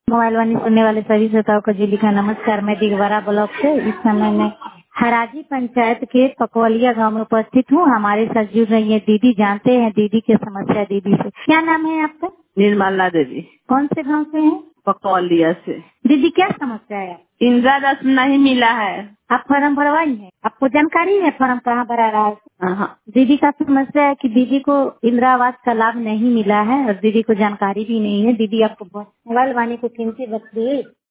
Mobile वाणी सुनने वाले सभी श्रोताओं को जी का नमस्कार। मैं दिगवारा ब्लॉक से इस समय में हराजी पंचायत के पकवलिया गांव में उपस्थित हूँ। हमारे साथ जुड़ रही है दीदी। जानते हैं दीदी की समस्या। दीदी से क्या नाम है आपका? निर्मला देवी। कौन से गांव से हैं? पकौलिया से। दीदी क्या समस्या है? इंदिरा आवास नहीं मिला है। आप फॉर्म भरवाई हैं? आपको जानकारी है फॉर्म कहाँ भरा रहा है? हाँ। दीदी का समस्या है कि दीदी को इंदिरा आवास का लाभ नहीं मिला है और दीदी को जानकारी भी नहीं है। दीदी आपको मोबाइल वाणी को कीमती वक्त दिए